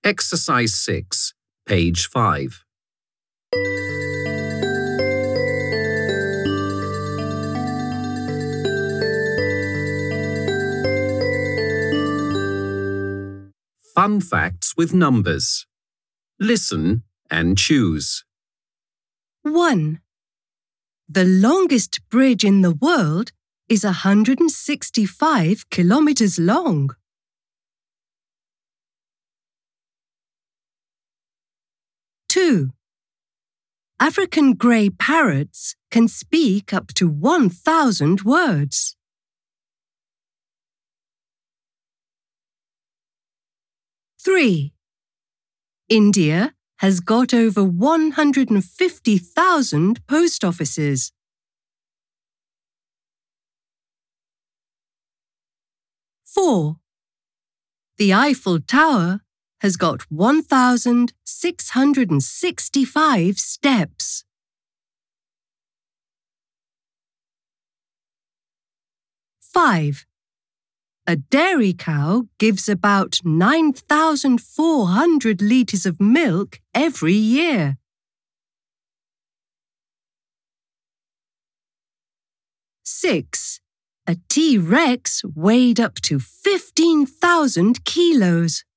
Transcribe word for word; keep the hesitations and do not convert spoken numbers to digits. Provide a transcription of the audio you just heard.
Exercise six, page five. Fun facts with numbers. Listen and choose. one. The longest bridge in the world is one hundred sixty-five kilometers long. two. African grey parrots can speak up to one thousand words. three. India has got over one hundred fifty thousand post offices. four. The Eiffel Tower has got one thousand six hundred sixty-five steps. five. A dairy cow gives about nine thousand four hundred litres of milk every year. six. A T-Rex weighed up to fifteen thousand kilos.